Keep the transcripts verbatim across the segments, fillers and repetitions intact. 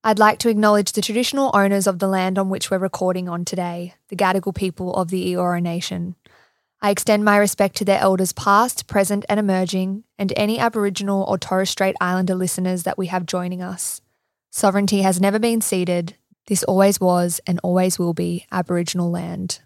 I'd like to acknowledge the traditional owners of the land on which we're recording on today, the Gadigal people of the Eora Nation. I extend my respect to their elders past, present and emerging, and any Aboriginal or Torres Strait Islander listeners that we have joining us. Sovereignty has never been ceded. This always was and always will be Aboriginal land.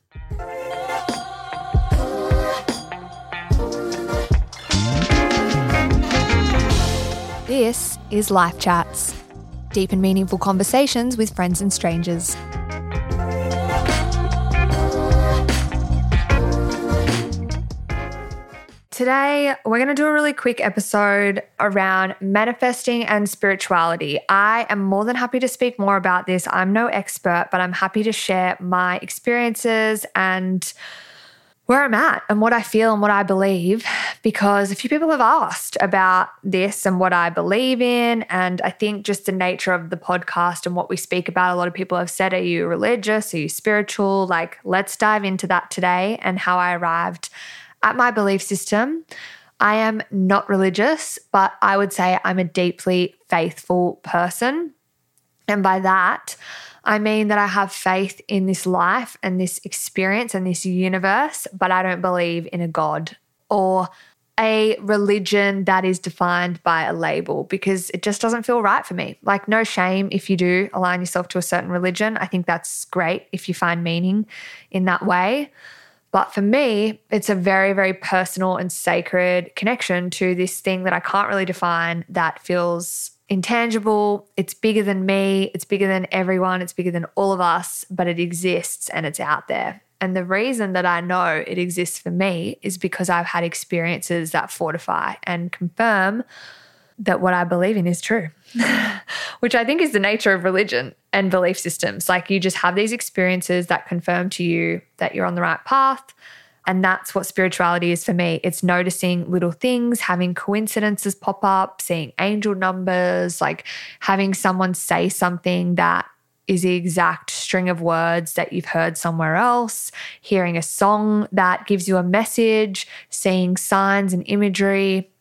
This is Life Chats. Deep and meaningful conversations with friends and strangers. Today, we're going to do a really quick episode around manifesting and spirituality. I am more than happy to speak more about this. I'm no expert, but I'm happy to share my experiences and where I'm at and what I feel and what I believe, because a few people have asked about this and what I believe in. And I think just the nature of the podcast and what we speak about, a lot of people have said, are you religious? Are you spiritual? Like, let's dive into that today and how I arrived at my belief system. I am not religious, but I would say I'm a deeply faithful person. And by that, I mean that I have faith in this life and this experience and this universe, but I don't believe in a God or a religion that is defined by a label, because it just doesn't feel right for me. Like, no shame if you do align yourself to a certain religion. I think that's great if you find meaning in that way. But for me, it's a very, very personal and sacred connection to this thing that I can't really define, that feels intangible. It's bigger than me. It's bigger than everyone. It's bigger than all of us, but it exists and it's out there. And the reason that I know it exists for me is because I've had experiences that fortify and confirm that what I believe in is true, which I think is the nature of religion and belief systems. Like, you just have these experiences that confirm to you that you're on the right path. And that's what spirituality is for me. It's noticing little things, having coincidences pop up, seeing angel numbers, like having someone say something that is the exact string of words that you've heard somewhere else, hearing a song that gives you a message, seeing signs and imagery,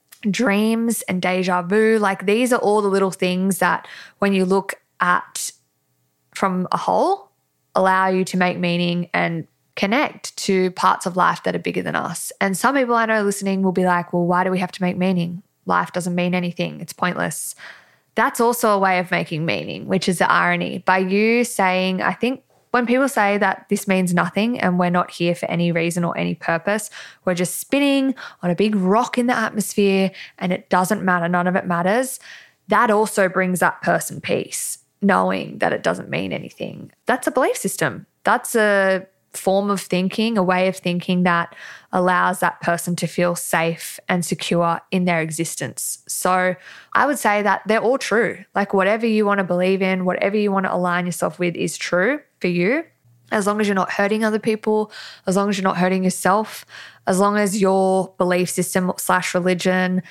dreams and deja vu. Like, these are all the little things that when you look at from a whole, allow you to make meaning and connect to parts of life that are bigger than us. And some people I know listening will be like, well, why do we have to make meaning? Life doesn't mean anything. It's pointless. That's also a way of making meaning, which is the irony. By you saying, I think when people say that this means nothing and we're not here for any reason or any purpose, we're just spinning on a big rock in the atmosphere and it doesn't matter, none of it matters, that also brings that person peace, knowing that it doesn't mean anything. That's a belief system. That's a form of thinking, a way of thinking that allows that person to feel safe and secure in their existence. So I would say that they're all true. Like, whatever you want to believe in, whatever you want to align yourself with is true for you, as long as you're not hurting other people, as long as you're not hurting yourself, as long as your belief system slash religion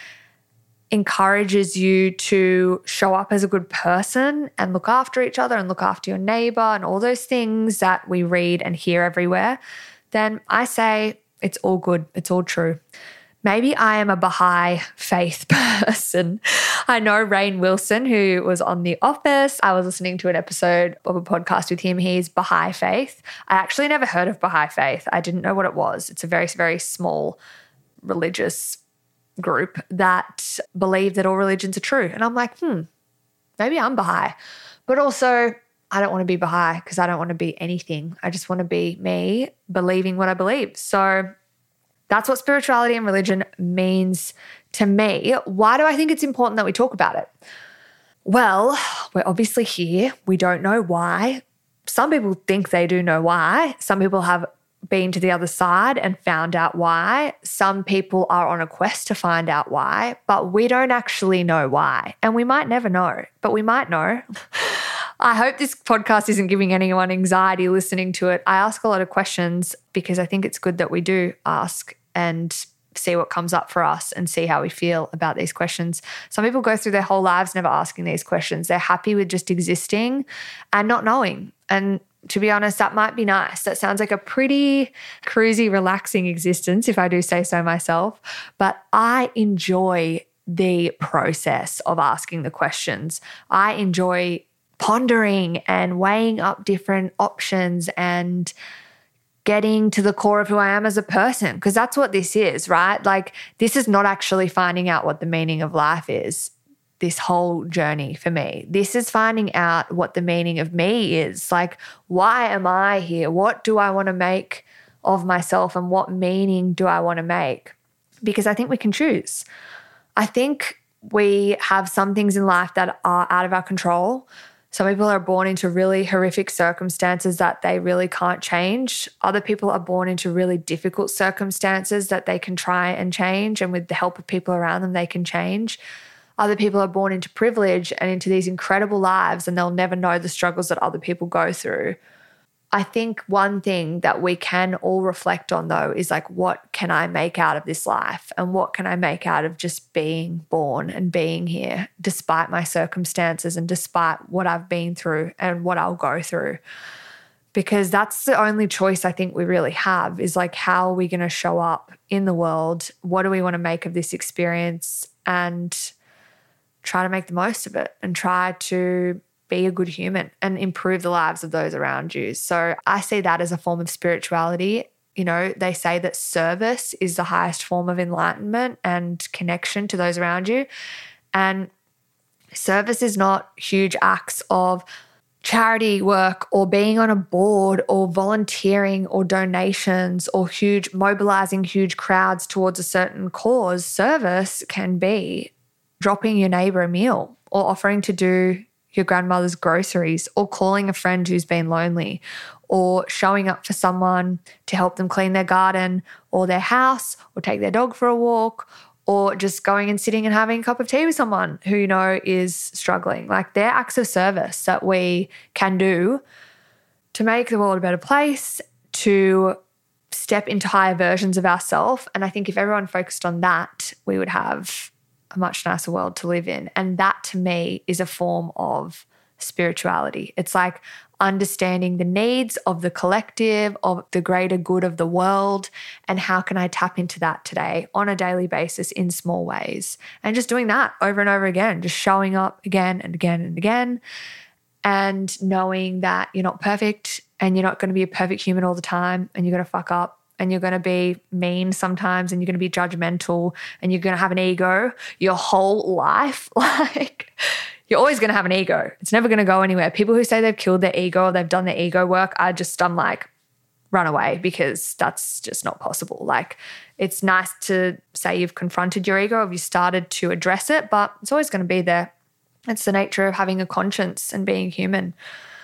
encourages you to show up as a good person and look after each other and look after your neighbor and all those things that we read and hear everywhere, then I say it's all good. It's all true. Maybe I am a Baha'i faith person. I know Rainn Wilson, who was on The Office. I was listening to an episode of a podcast with him. He's Baha'i faith. I actually never heard of Baha'i faith. I didn't know what it was. It's a very, very small religious group that believe that all religions are true. And I'm like, hmm, maybe I'm Baha'i. But also, I don't want to be Baha'i because I don't want to be anything. I just want to be me, believing what I believe. So that's what spirituality and religion means to me. Why do I think it's important that we talk about it? Well, we're obviously here. We don't know why. Some people think they do know why. Some people have been to the other side and found out why. Some people are on a quest to find out why, but we don't actually know why. And we might never know, but we might know. I hope this podcast isn't giving anyone anxiety listening to it. I ask a lot of questions because I think it's good that we do ask and see what comes up for us and see how we feel about these questions. Some people go through their whole lives never asking these questions. They're happy with just existing and not knowing. And to be honest, that might be nice. That sounds like a pretty cruisy, relaxing existence, if I do say so myself. But I enjoy the process of asking the questions. I enjoy pondering and weighing up different options and getting to the core of who I am as a person, because that's what this is, right? Like, this is not actually finding out what the meaning of life is, this whole journey for me. This is finding out what the meaning of me is. Like, why am I here? What do I want to make of myself, and what meaning do I want to make? Because I think we can choose. I think we have some things in life that are out of our control. Some people are born into really horrific circumstances that they really can't change. Other people are born into really difficult circumstances that they can try and change, and with the help of people around them, they can change. Other people are born into privilege and into these incredible lives, and they'll never know the struggles that other people go through. I think one thing that we can all reflect on, though, is like, what can I make out of this life? And what can I make out of just being born and being here, despite my circumstances and despite what I've been through and what I'll go through? Because that's the only choice I think we really have, is like, how are we going to show up in the world? What do we want to make of this experience? And try to make the most of it and try to be a good human and improve the lives of those around you. So I see that as a form of spirituality. You know, they say that service is the highest form of enlightenment and connection to those around you. And service is not huge acts of charity work or being on a board or volunteering or donations or huge mobilizing huge crowds towards a certain cause. Service can be dropping your neighbor a meal, or offering to do your grandmother's groceries, or calling a friend who's been lonely, or showing up for someone to help them clean their garden or their house, or take their dog for a walk, or just going and sitting and having a cup of tea with someone who you know is struggling. Like, they're acts of service that we can do to make the world a better place, to step into higher versions of ourselves. And I think if everyone focused on that, we would have a much nicer world to live in. And that, to me, is a form of spirituality. It's like understanding the needs of the collective, of the greater good of the world, and how can I tap into that today on a daily basis in small ways. And just doing that over and over again, just showing up again and again and again, and knowing that you're not perfect and you're not going to be a perfect human all the time, and you're going to fuck up, and you're going to be mean sometimes, and you're going to be judgmental, and you're going to have an ego your whole life. Like, you're always going to have an ego. It's never going to go anywhere. People who say they've killed their ego or they've done their ego work, I just, I'm like, run away, because that's just not possible. Like, it's nice to say you've confronted your ego, or you started to address it, but it's always going to be there. It's the nature of having a conscience and being human.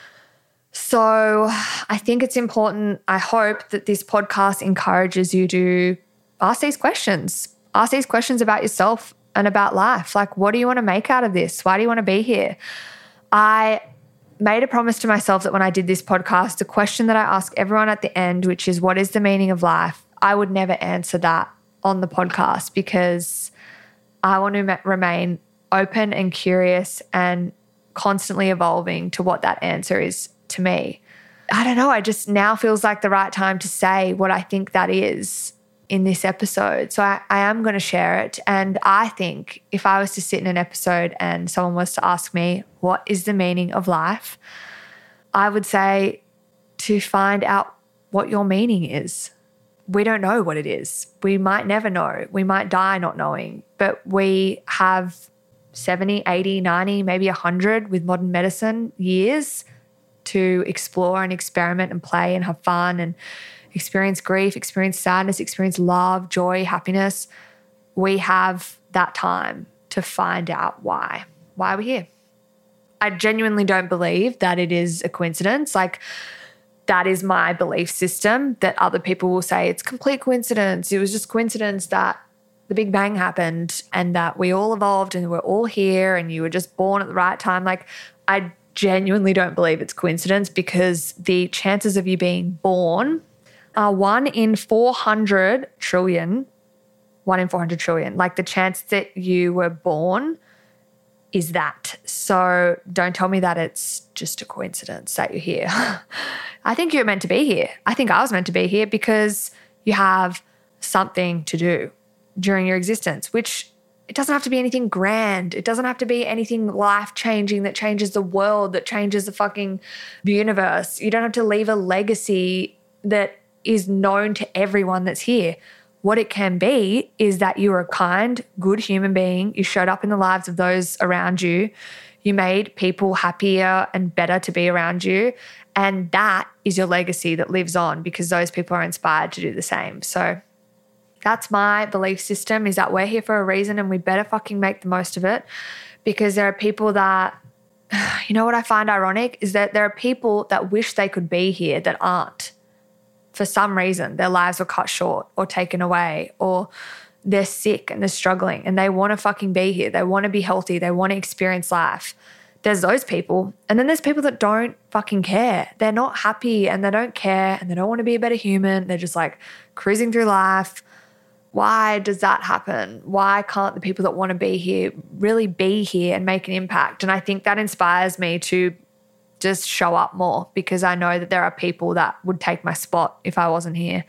So I think it's important, I hope, that this podcast encourages you to ask these questions. Ask these questions about yourself and about life. Like, what do you want to make out of this? Why do you want to be here? I made a promise to myself that when I did this podcast, the question that I ask everyone at the end, which is, what is the meaning of life? I would never answer that on the podcast, because I want to remain open and curious and constantly evolving to what that answer is to me. I don't know. I just now feels like the right time to say what I think that is in this episode. So I, I am going to share it. And I think if I was to sit in an episode and someone was to ask me, what is the meaning of life? I would say to find out what your meaning is. We don't know what it is. We might never know. We might die not knowing, but we have seventy, eighty, ninety, maybe one hundred with modern medicine years to explore and experiment and play and have fun and experience grief, experience sadness, experience love, joy, happiness. We have that time to find out why, why we're here. I genuinely don't believe that it is a coincidence. Like, that is my belief system, that other people will say it's complete coincidence. It was just coincidence that the Big Bang happened and that we all evolved and we're all here and you were just born at the right time. Like, I genuinely don't believe it's coincidence, because the chances of you being born are one in four hundred trillion, one in four hundred trillion. Like, the chance that you were born is that. So don't tell me that it's just a coincidence that you're here. I think you're meant to be here. I think I was meant to be here because you have something to do during your existence, which it doesn't have to be anything grand. It doesn't have to be anything life-changing that changes the world, that changes the fucking universe. You don't have to leave a legacy that is known to everyone that's here. What it can be is that you were a kind, good human being. You showed up in the lives of those around you. You made people happier and better to be around you. And that is your legacy that lives on because those people are inspired to do the same. So that's my belief system, is that we're here for a reason and we better fucking make the most of it, because there are people that, you know what I find ironic is that there are people that wish they could be here that aren't. For some reason, their lives were cut short or taken away, or they're sick and they're struggling and they want to fucking be here. They want to be healthy. They want to experience life. There's those people. And then there's people that don't fucking care. They're not happy and they don't care and they don't want to be a better human. They're just like cruising through life. Why does that happen? Why can't the people that want to be here really be here and make an impact? And I think that inspires me to just show up more, because I know that there are people that would take my spot if I wasn't here.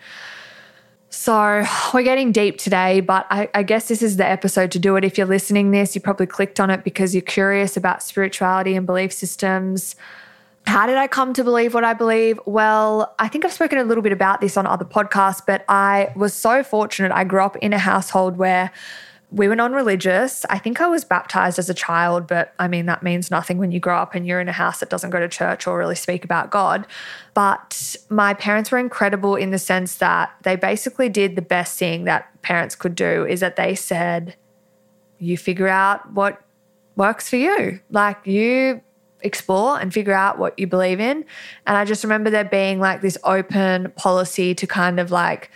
So we're getting deep today, but I, I guess this is the episode to do it. If you're listening this, you probably clicked on it because you're curious about spirituality and belief systems. How did I come to believe what I believe? Well, I think I've spoken a little bit about this on other podcasts, but I was so fortunate. I grew up in a household where we were non-religious. I think I was baptized as a child, but I mean, that means nothing when you grow up and you're in a house that doesn't go to church or really speak about God. But my parents were incredible in the sense that they basically did the best thing that parents could do, is that they said, you figure out what works for you. Like, you explore and figure out what you believe in. And I just remember there being like this open policy to kind of like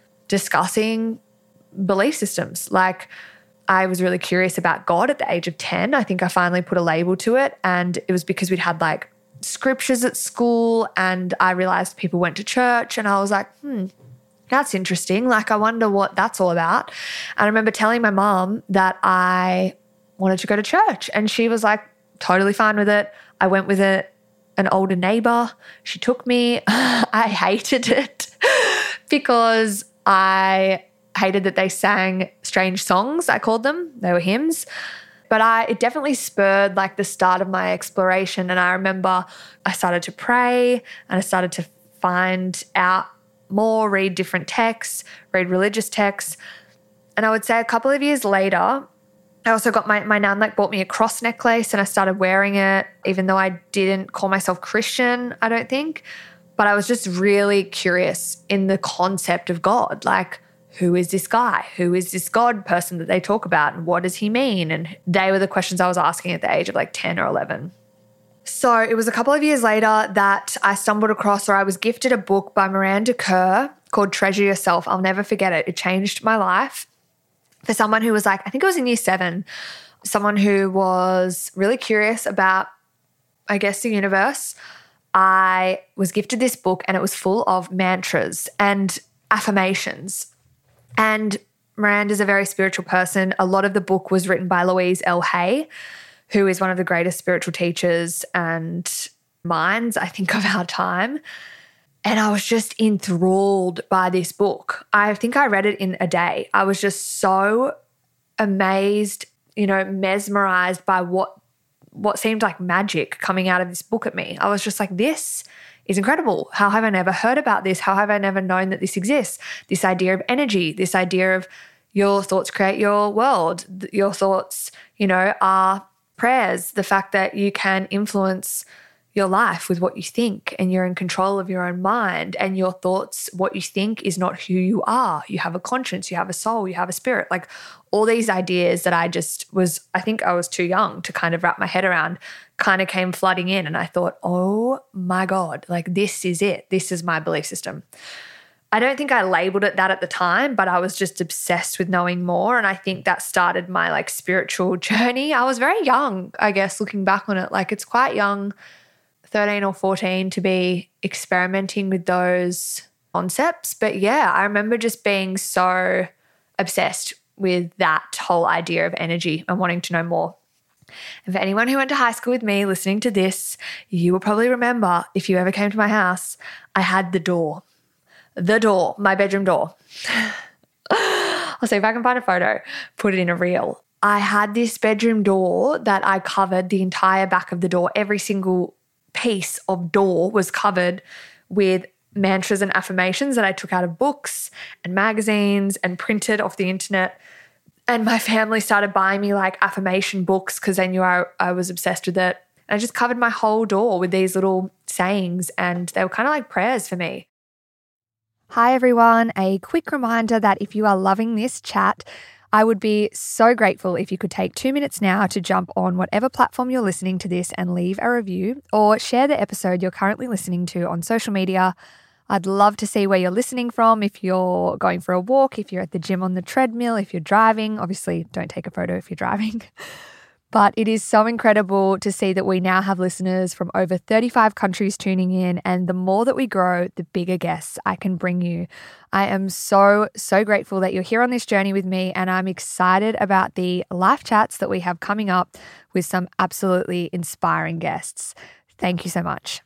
discussing belief systems. Like, I was really curious about God at the age of ten. I think I finally put a label to it, and it was because we'd had like scriptures at school and I realized people went to church and I was like, hmm, that's interesting. Like, I wonder what that's all about. And I remember telling my mom that I wanted to go to church and she was like totally fine with it. I went with a, an older neighbor. She took me. I hated it because I hated that they sang strange songs, I called them. They were hymns. But I it definitely spurred like the start of my exploration. And I remember I started to pray and I started to find out more, read different texts, read religious texts. And I would say a couple of years later, I also got my, my nan like bought me a cross necklace and I started wearing it, even though I didn't call myself Christian, I don't think. But I was just really curious in the concept of God. Like, who is this guy? Who is this God person that they talk about? And what does he mean? And they were the questions I was asking at the age of like ten or eleven. So it was a couple of years later that I stumbled across, or I was gifted, a book by Miranda Kerr called Treasure Yourself. I'll never forget it. It changed my life. For someone who was like, I think it was in year seven, someone who was really curious about, I guess, the universe. I was gifted this book and it was full of mantras and affirmations. And Miranda's a very spiritual person. A lot of the book was written by Louise L. Hay, who is one of the greatest spiritual teachers and minds, I think, of our time. And I was just enthralled by this book. I think I read it in a day. I was just so amazed, you know, mesmerized by what what seemed like magic coming out of this book at me. I was just like, this is incredible. How have I never heard about this? How have I never known that this exists? This idea of energy, this idea of your thoughts create your world. Your thoughts, you know, are prayers. The fact that you can influence your life with what you think and you're in control of your own mind, and your thoughts, what you think is not who you are. You have a conscience, you have a soul, you have a spirit. Like all these ideas that I just was, I think I was too young to kind of wrap my head around, kind of came flooding in. And I thought, oh my God, like this is it. This is my belief system. I don't think I labeled it that at the time, but I was just obsessed with knowing more. And I think that started my like spiritual journey. I was very young, I guess, looking back on it. Like it's quite young, thirteen or fourteen, to be experimenting with those concepts. But yeah, I remember just being so obsessed with that whole idea of energy and wanting to know more. And for anyone who went to high school with me listening to this, you will probably remember, if you ever came to my house, I had the door. The door, my bedroom door. I'll see if I can find a photo, put it in a reel. I had this bedroom door that I covered the entire back of the door. Every single piece of door was covered with mantras and affirmations that I took out of books and magazines and printed off the internet. And my family started buying me like affirmation books because they knew I, I was obsessed with it. And I just covered my whole door with these little sayings, and they were kind of like prayers for me. Hi everyone, a quick reminder that if you are loving this chat, I would be so grateful if you could take two minutes now to jump on whatever platform you're listening to this and leave a review, or share the episode you're currently listening to on social media. I'd love to see where you're listening from, if you're going for a walk, if you're at the gym on the treadmill, if you're driving. Obviously, don't take a photo if you're driving. But it is so incredible to see that we now have listeners from over thirty-five countries tuning in, and the more that we grow, the bigger guests I can bring you. I am so, so grateful that you're here on this journey with me, and I'm excited about the live chats that we have coming up with some absolutely inspiring guests. Thank you so much.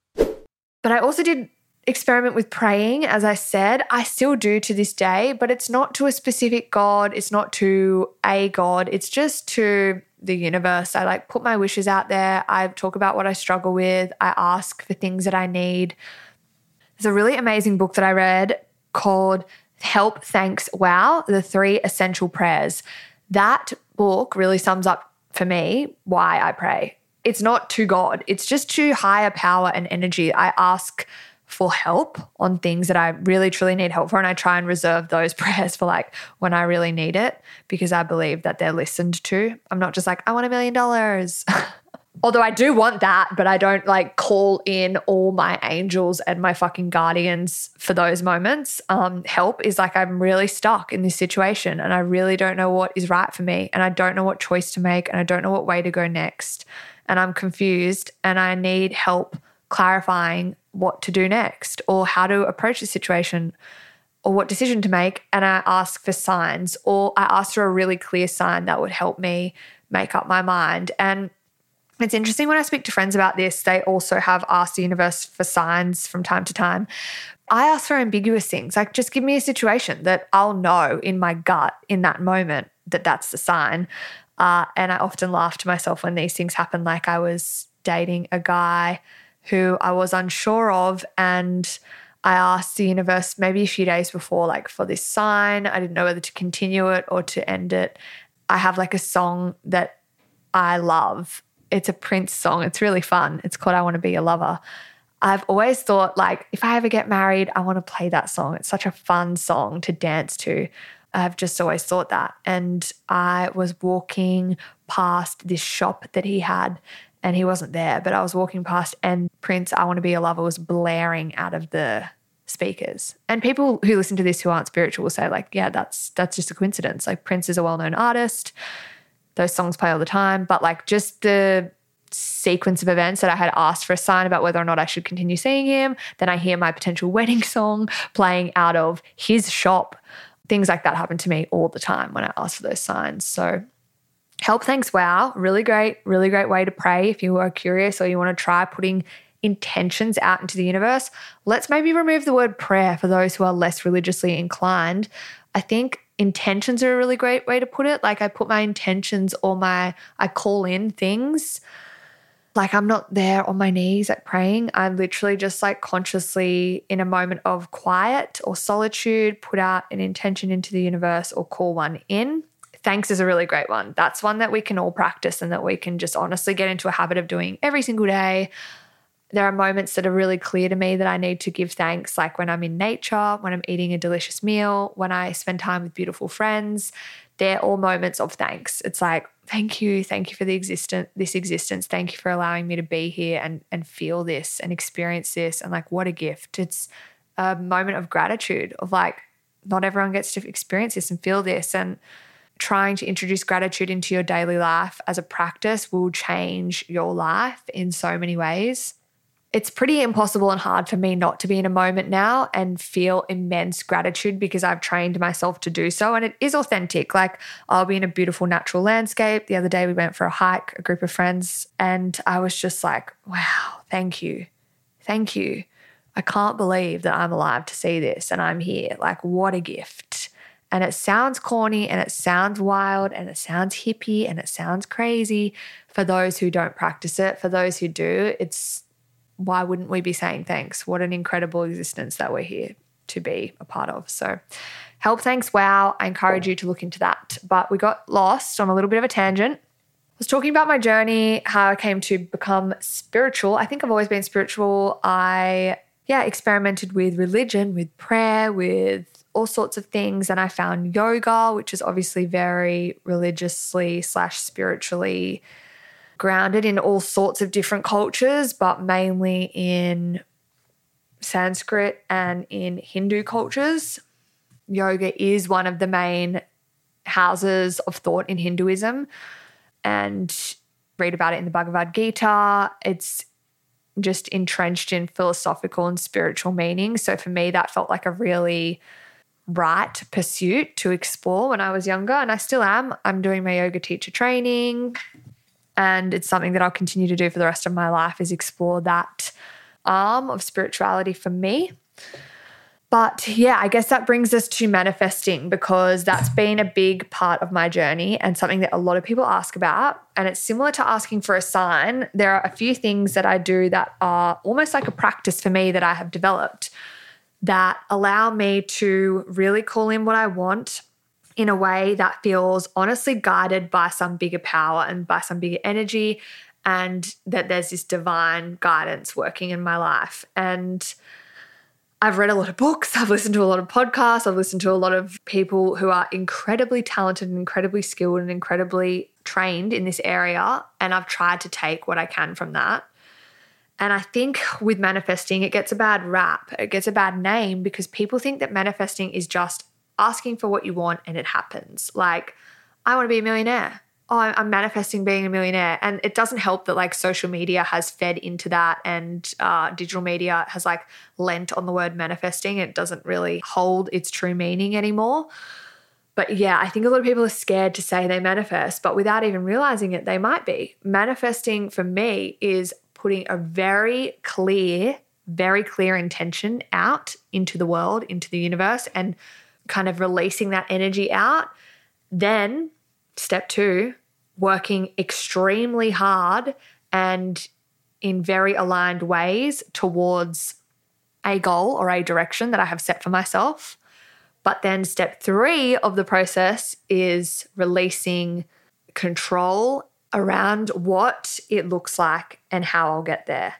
But I also did experiment with praying, as I said. I still do to this day, but it's not to a specific God. It's not to a God. It's just to the universe. I like put my wishes out there. I talk about what I struggle with. I ask for things that I need. There's a really amazing book that I read called Help, Thanks, Wow, The Three Essential Prayers. That book really sums up for me why I pray. It's not to God. It's just to higher power and energy. I ask for help on things that I really truly need help for, and I try and reserve those prayers for like when I really need it, because I believe that they're listened to. I'm not just like, I want a million dollars. Although I do want that, but I don't like call in all my angels and my fucking guardians for those moments. Um, help is like, I'm really stuck in this situation and I really don't know what is right for me, and I don't know what choice to make, and I don't know what way to go next, and I'm confused and I need help clarifying what to do next, or how to approach the situation, or what decision to make. And I ask for signs, or I ask for a really clear sign that would help me make up my mind. And it's interesting when I speak to friends about this, they also have asked the universe for signs from time to time. I ask for ambiguous things, like just give me a situation that I'll know in my gut in that moment that that's the sign. Uh, and I often laugh to myself when these things happen. Like I was dating a guy who I was unsure of, and I asked the universe maybe a few days before, like for this sign. I didn't know whether to continue it or to end it. I have like a song that I love. It's a Prince song. It's really fun. It's called I Want to Be Your Lover. I've always thought like, if I ever get married, I want to play that song. It's such a fun song to dance to. I've just always thought that. And I was walking past this shop that he had, and he wasn't there, but I was walking past and Prince, I Want to Be Your Lover was blaring out of the speakers. And people who listen to this who aren't spiritual will say like, yeah, that's that's just a coincidence. Like Prince is a well-known artist. Those songs play all the time. But like just the sequence of events that I had asked for a sign about whether or not I should continue seeing him. Then I hear my potential wedding song playing out of his shop. Things like that happen to me all the time when I ask for those signs. So Help, Thanks, Wow. Really great, really great way to pray if you are curious or you want to try putting intentions out into the universe. Let's maybe remove the word prayer for those who are less religiously inclined. I think intentions are a really great way to put it. Like I put my intentions or my, I call in things. Like I'm not there on my knees at praying. I literally just like consciously in a moment of quiet or solitude, put out an intention into the universe or call one in. Thanks is a really great one. That's one that we can all practice and that we can just honestly get into a habit of doing every single day. There are moments that are really clear to me that I need to give thanks, like when I'm in nature, when I'm eating a delicious meal, when I spend time with beautiful friends. They're all moments of thanks. It's like, thank you, thank you for the existence, this existence. Thank you for allowing me to be here and, and feel this and experience this. And like, what a gift. It's a moment of gratitude of like, not everyone gets to experience this and feel this. And trying to introduce gratitude into your daily life as a practice will change your life in so many ways. It's pretty impossible and hard for me not to be in a moment now and feel immense gratitude because I've trained myself to do so. And it is authentic. Like I'll be in a beautiful natural landscape. The other day we went for a hike, a group of friends, and I was just like, wow, thank you. Thank you. I can't believe that I'm alive to see this and I'm here. Like what a gift. And it sounds corny and it sounds wild and it sounds hippie and it sounds crazy for those who don't practice it. For those who do, it's why wouldn't we be saying thanks? What an incredible existence that we're here to be a part of. So help, thanks, wow. I encourage you to look into that. But we got lost on a little bit of a tangent. I was talking about my journey, how I came to become spiritual. I think I've always been spiritual. I, yeah, experimented with religion, with prayer, with all sorts of things. And I found yoga, which is obviously very religiously slash spiritually grounded in all sorts of different cultures, but mainly in Sanskrit and in Hindu cultures. Yoga is one of the main houses of thought in Hinduism, and read about it in the Bhagavad Gita. It's just entrenched in philosophical and spiritual meaning. So for me, that felt like a really right pursuit to explore when I was younger, and I still am. I'm doing my yoga teacher training, and it's something that I'll continue to do for the rest of my life, is explore that arm of spirituality for me. But yeah, I guess that brings us to manifesting, because that's been a big part of my journey and something that a lot of people ask about. And it's similar to asking for a sign. There are a few things that I do that are almost like a practice for me that I have developed that allow me to really call in what I want in a way that feels honestly guided by some bigger power and by some bigger energy, and that there's this divine guidance working in my life. And I've read a lot of books, I've listened to a lot of podcasts, I've listened to a lot of people who are incredibly talented and incredibly skilled and incredibly trained in this area, and I've tried to take what I can from that. And I think with manifesting, it gets a bad rap, it gets a bad name, because people think that manifesting is just asking for what you want and it happens. Like, I want to be a millionaire. Oh, I'm manifesting being a millionaire. And it doesn't help that like social media has fed into that, and uh, digital media has like lent on the word manifesting. It doesn't really hold its true meaning anymore. But yeah, I think a lot of people are scared to say they manifest, but without even realizing it, they might be. Manifesting for me is putting a very clear, very clear intention out into the world, into the universe, and kind of releasing that energy out. Then step two, working extremely hard and in very aligned ways towards a goal or a direction that I have set for myself. But then step three of the process is releasing control around what it looks like and how I'll get there.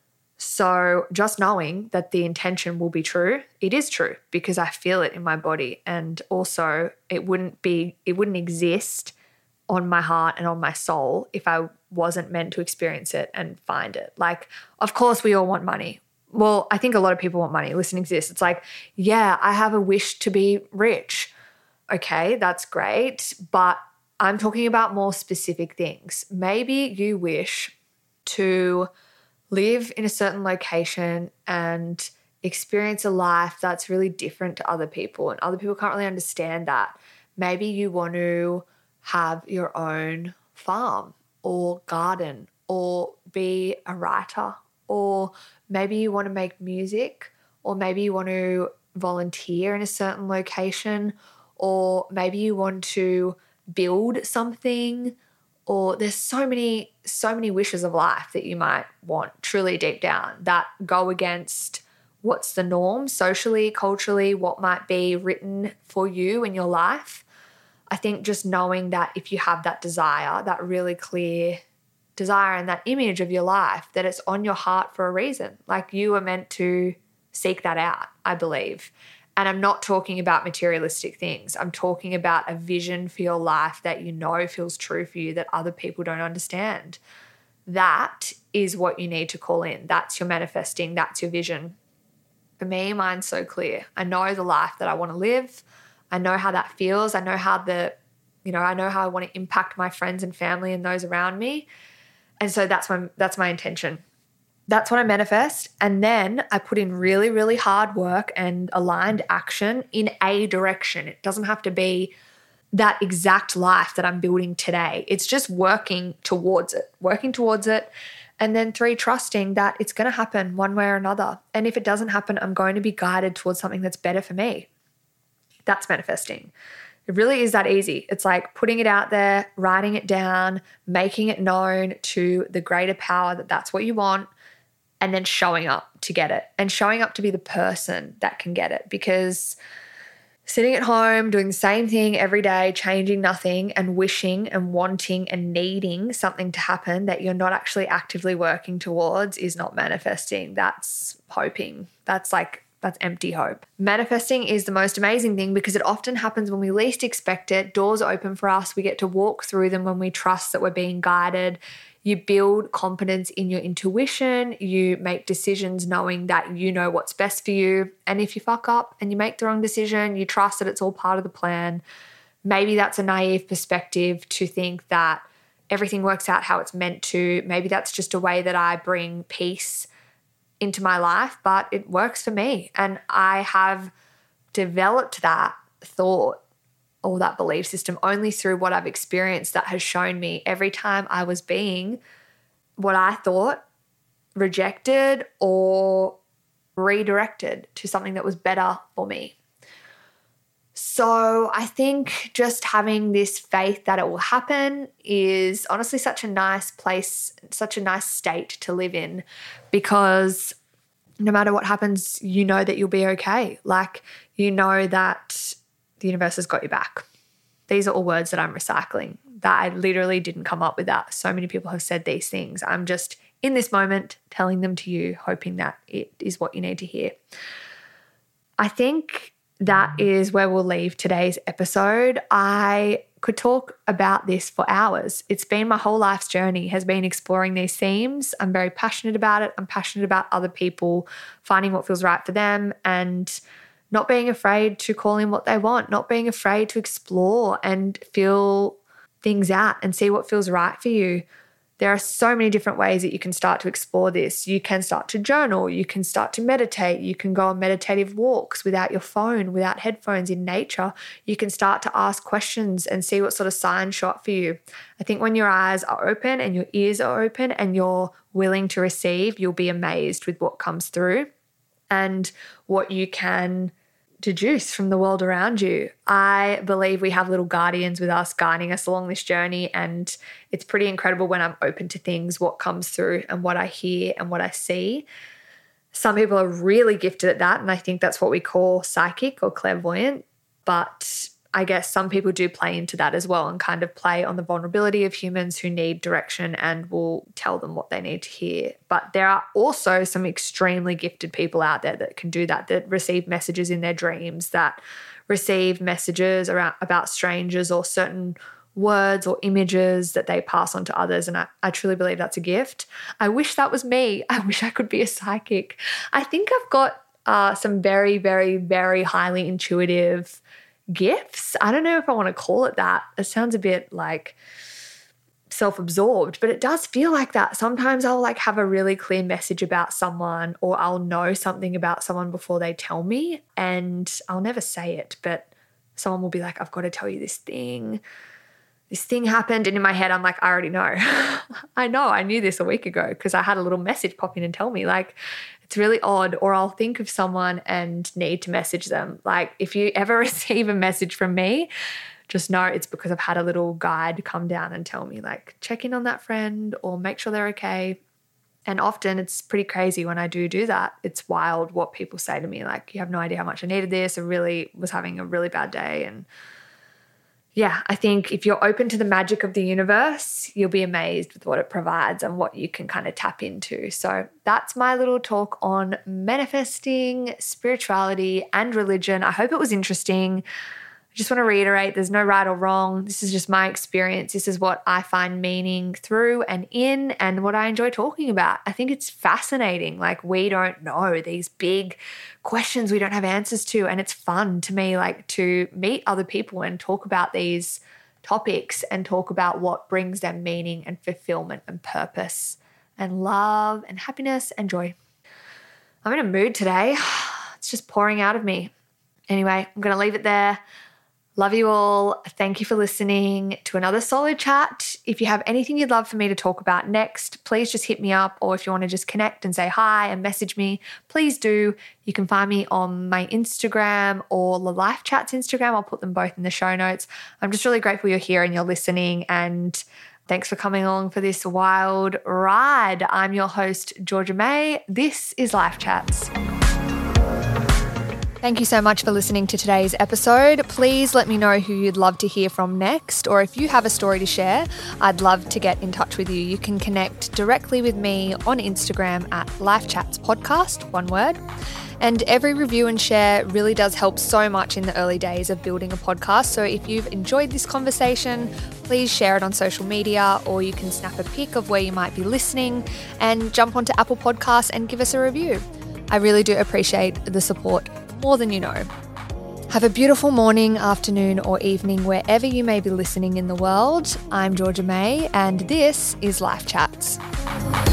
So just knowing that the intention will be true, it is true because I feel it in my body. And also it wouldn't be, it wouldn't exist on my heart and on my soul if I wasn't meant to experience it and find it. Like, of course we all want money. Well, I think a lot of people want money. Listen, exists. It's like, yeah, I have a wish to be rich. Okay, that's great. But I'm talking about more specific things. Maybe you wish to live in a certain location and experience a life that's really different to other people, and other people can't really understand that. Maybe you want to have your own farm or garden, or be a writer, or maybe you want to make music, or maybe you want to volunteer in a certain location, or maybe you want to build something. Or there's so many, so many wishes of life that you might want truly deep down that go against what's the norm socially, culturally, what might be written for you in your life. I think just knowing that if you have that desire, that really clear desire and that image of your life, that it's on your heart for a reason. Like, you are meant to seek that out, I believe. And I'm not talking about materialistic things. I'm talking about a vision for your life that you know feels true for you, that other people don't understand. That is what you need to call in. That's your manifesting. That's your vision. For me, mine's so clear. I know the life that I want to live. I know how that feels. I know how the, you know, I know how I want to impact my friends and family and those around me. And so that's my, that's my intention. That's what I manifest. And then I put in really, really hard work and aligned action in a direction. It doesn't have to be that exact life that I'm building today. It's just working towards it, working towards it. And then three, trusting that it's going to happen one way or another. And if it doesn't happen, I'm going to be guided towards something that's better for me. That's manifesting. It really is that easy. It's like putting it out there, writing it down, making it known to the greater power that that's what you want, and then showing up to get it and showing up to be the person that can get it. Because sitting at home, doing the same thing every day, changing nothing and wishing and wanting and needing something to happen that you're not actually actively working towards is not manifesting. That's hoping. That's like That's empty hope. Manifesting is the most amazing thing because it often happens when we least expect it. Doors open for us. We get to walk through them when we trust that we're being guided. You build confidence in your intuition. You make decisions knowing that you know what's best for you. And if you fuck up and you make the wrong decision, you trust that it's all part of the plan. Maybe that's a naive perspective to think that everything works out how it's meant to. Maybe that's just a way that I bring peace into my life, but it works for me. And I have developed that thought or that belief system only through what I've experienced that has shown me every time I was being what I thought rejected or redirected to something that was better for me. So I think just having this faith that it will happen is honestly such a nice place, such a nice state to live in, because no matter what happens, you know that you'll be okay. Like, you know that the universe has got your back. These are all words that I'm recycling, that I literally didn't come up with that. So many people have said these things. I'm just in this moment telling them to you, hoping that it is what you need to hear. I think that is where we'll leave today's episode. I could talk about this for hours. It's been my whole life's journey, has been exploring these themes. I'm very passionate about it. I'm passionate about other people finding what feels right for them and not being afraid to call in what they want, not being afraid to explore and feel things out and see what feels right for you. There are so many different ways that you can start to explore this. You can start to journal. You can start to meditate. You can go on meditative walks without your phone, without headphones, in nature. You can start to ask questions and see what sort of signs show up for you. I think when your eyes are open and your ears are open and you're willing to receive, you'll be amazed with what comes through and what you can deduce from the world around you. I believe we have little guardians with us guiding us along this journey, and it's pretty incredible when I'm open to things, what comes through and what I hear and what I see. Some people are really gifted at that, and I think that's what we call psychic or clairvoyant, but I guess some people do play into that as well and kind of play on the vulnerability of humans who need direction and will tell them what they need to hear. But there are also some extremely gifted people out there that can do that, that receive messages in their dreams, that receive messages around, about strangers or certain words or images that they pass on to others. And I, I truly believe that's a gift. I wish that was me. I wish I could be a psychic. I think I've got uh, some very, very, very highly intuitive gifts. I don't know if I want to call it that. It sounds a bit like self-absorbed, but it does feel like that. Sometimes I'll like have a really clear message about someone, or I'll know something about someone before they tell me, and I'll never say it, but someone will be like, I've got to tell you this thing. This thing happened. And in my head, I'm like, I already know. I know. I knew this a week ago because I had a little message pop in and tell me. Like, it's really odd. Or I'll think of someone and need to message them. Like, if you ever receive a message from me, just know it's because I've had a little guide come down and tell me, like, check in on that friend or make sure they're okay. And often it's pretty crazy when I do do that. It's wild what people say to me. Like, you have no idea how much I needed this. I really was having a really bad day. And yeah, I think if you're open to the magic of the universe, you'll be amazed with what it provides and what you can kind of tap into. So that's my little talk on manifesting, spirituality, and religion. I hope it was interesting. I just want to reiterate, there's no right or wrong. This is just my experience. This is what I find meaning through and in and what I enjoy talking about. I think it's fascinating. Like, we don't know these big questions we don't have answers to. And it's fun to me, like, to meet other people and talk about these topics and talk about what brings them meaning and fulfillment and purpose and love and happiness and joy. I'm in a mood today. It's just pouring out of me. Anyway, I'm going to leave it there. Love you all. Thank you for listening to another solid chat. If you have anything you'd love for me to talk about next, please just hit me up. Or if you want to just connect and say hi and message me, please do. You can find me on my Instagram or the Life Chats Instagram. I'll put them both in the show notes. I'm just really grateful you're here and you're listening, and thanks for coming along for this wild ride. I'm your host, Georgia May. This is Life Chats. Thank you so much for listening to today's episode. Please let me know who you'd love to hear from next, or if you have a story to share, I'd love to get in touch with you. You can connect directly with me on Instagram at Life Chats Podcast, one word. And every review and share really does help so much in the early days of building a podcast. So if you've enjoyed this conversation, please share it on social media, or you can snap a pic of where you might be listening and jump onto Apple Podcasts and give us a review. I really do appreciate the support more than you know. Have a beautiful morning, afternoon, or evening wherever you may be listening in the world. I'm Georgia May, and this is Life Chats.